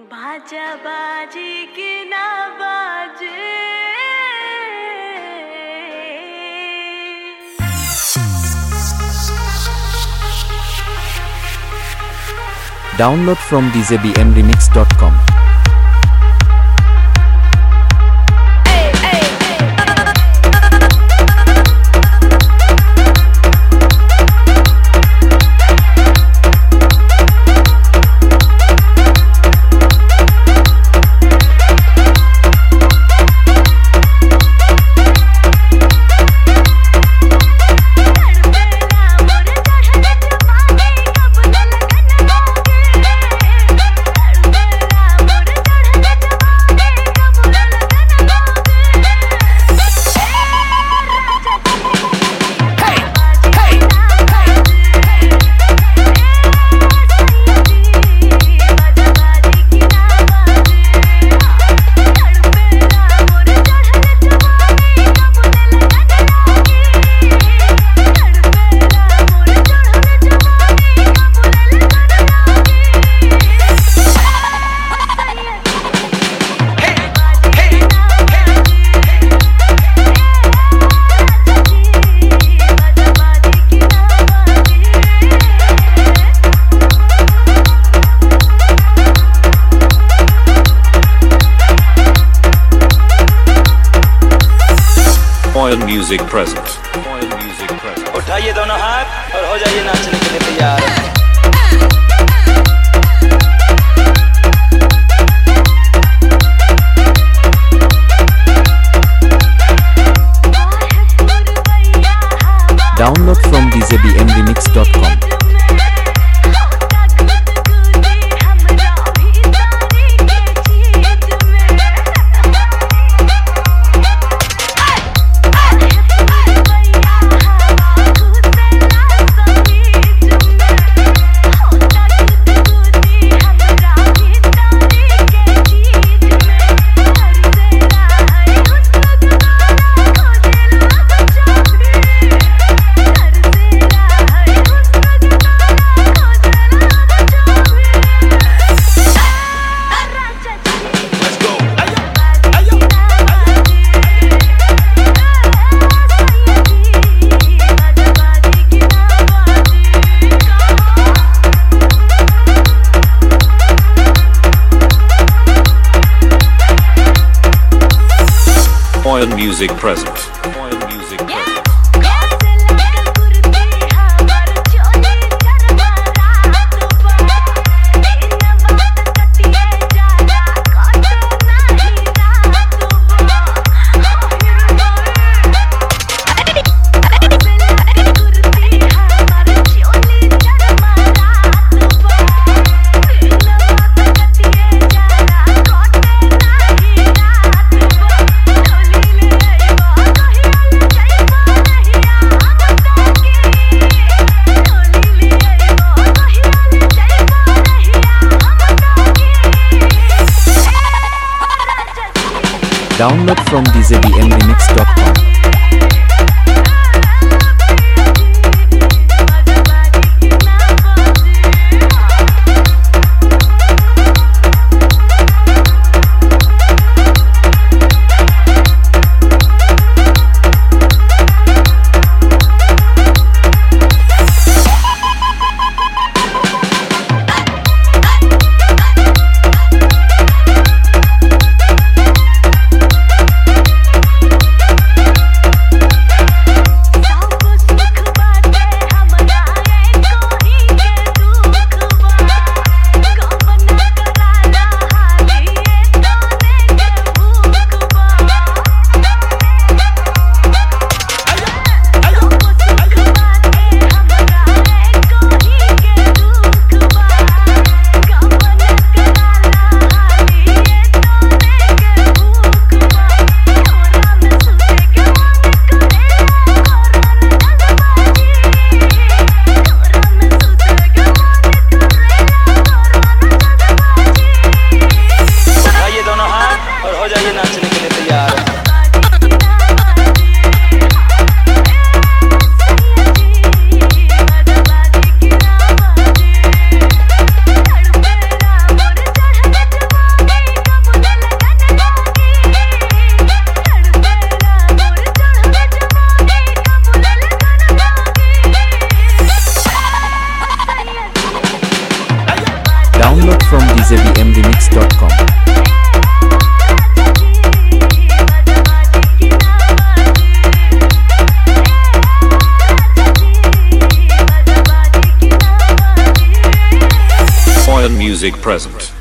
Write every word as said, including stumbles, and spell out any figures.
बाजा बाजी की ना बाजे। Download from d j b m remix dot com. Oil Music present. Oil Music present. उठाइए दोनों हाथ और हो जाइए नाचने के लिए तैयार। Download from d j b m remix dot com. Oil Music present. Oil Music present. Download from d j b m remix dot com. Download from d j b m remix dot com. Oil Music present.